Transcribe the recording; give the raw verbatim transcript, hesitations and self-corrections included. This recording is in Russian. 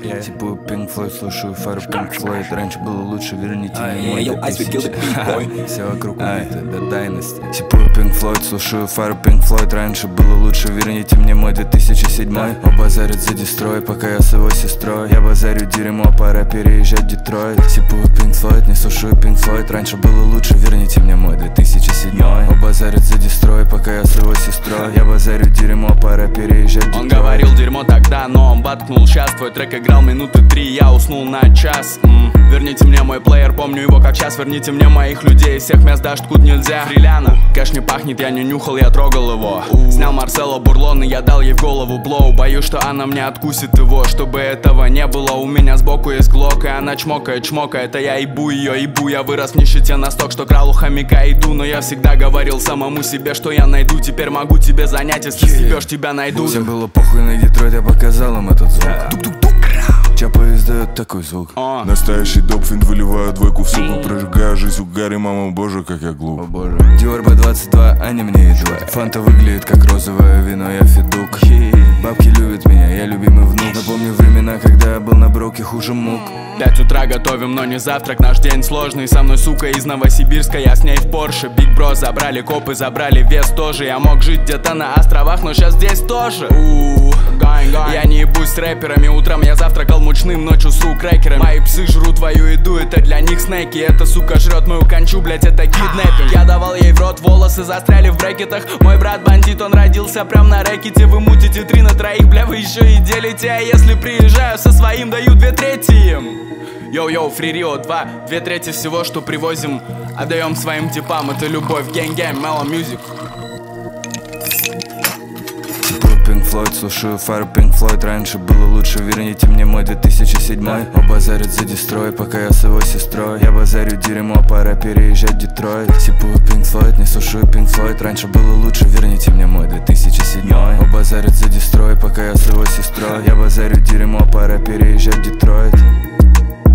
yeah. Типа Pink Floyd, слушаю фару Pink Floyd. Раньше было лучше, верните мне мой две тысячи. Все вокруг убито до тайности. Типа Pink Floyd, слушаю фару Pink Floyd. Раньше было лучше, верните мне мой две тысячи седьмой. Базарят за дестрой, пока я с его сестрой. Я базарю дерьмо, пора переезжать в Детройт. Типа Pink Floyd, не слушаю Pink Floyd. Раньше было лучше, верните мне мой две тысячи седьмой. Базарят за дестрой, пока я с его сестрой. Я базарю дерьмо, пора переезжать в Детройт. Он говорил дерьмо тогда, но он воткнул сейчас. Твой трек играл минуты три, я уснул на час. М-м. Верните мне мой плеер, помню его как сейчас. Верните мне моих людей из всех мест, даже откуда нельзя. Фриляна, кэш не пахнет, я не нюхал, я трогал его. Снял Марсело Бурлон и я дал ей в голову блоу. Боюсь, что она мне откусит его. Чтобы этого не было, у меня сбоку есть глок. И она чмокает, чмокает, а я ебу ее, ебу. Я вырос в нищете настолько, что крал у хомяка иду. Но я всегда говорил самому себе, что я найду. Теперь могу тебе занять, если съебешь, тебя найду. Всем было похуй на Детройт, я показал им этот звук. Тук-тук-тук. Чапа издает такой звук. uh. Настоящий допфин, выливаю двойку в суку. Прожигаю жизнь в угаре, мама, боже, как я глуп. О боже. Диор би двадцать два, они мне идут. Фанта выглядит как розовое вино, я федук. Бабки любят меня, я любимый внук. Напомню времена, когда я был на броке хуже мук. Пять утра готовим, но не завтрак, наш день сложный. Со мной сука из Новосибирска, я с ней в Порше. Биг Бро забрали копы, забрали вес тоже. Я мог жить где-то на островах, но сейчас здесь тоже. У-у-у. Я не ебусь с рэперами, утром я завтракал мучным, ночью сру крекерами. Мои псы жрут твою еду, это для них снеки. Эта сука жрет мою кончу, блять, это киднеппинг. Я давал ей в рот, волосы застряли в брекетах. Мой брат бандит, он родился прям на рэкете. Вы мутите три на троих, бля, вы еще и делите. А если приезжаю со своим, даю две трети им. Йоу-йоу, Free Rio два, две трети всего, что привозим, отдаем своим типам. Это любовь, гэнг-гэнг, Mellow Music. Pink Floyd, слушаю фару Pink Floyd. Раньше было лучше, верните мне мой две тысячи седьмой. Базарят за дестрой, пока я с его сестрой. Я базарю дерьмо, пора переезжать в Детройт. Типа Pink Floyd, не слушаю Pink Floyd. Раньше было лучше, верните мне мой две тысячи седьмой. Базарят за дестрой, пока я с его сестрой. Я базарю дерьмо, пора переезжать в Детройт.